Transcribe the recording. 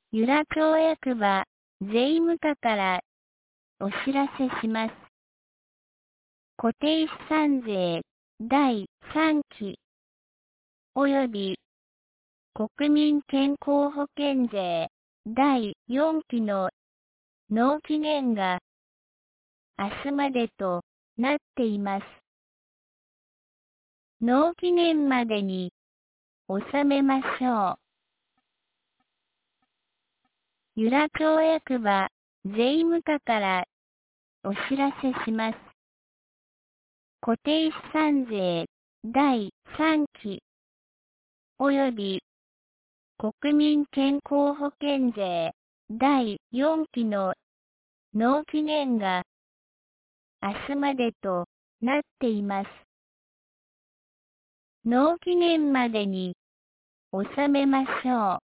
由良町役場、税務課からお知らせします。固定資産税第3期及び国民健康保険税第4期の納期限が明日までとなっています。納期限までに納めましょう。由良町役場、税務課からお知らせします。固定資産税第3期及び国民健康保険税第4期の納期限が明日までとなっています。納期限までに納めましょう。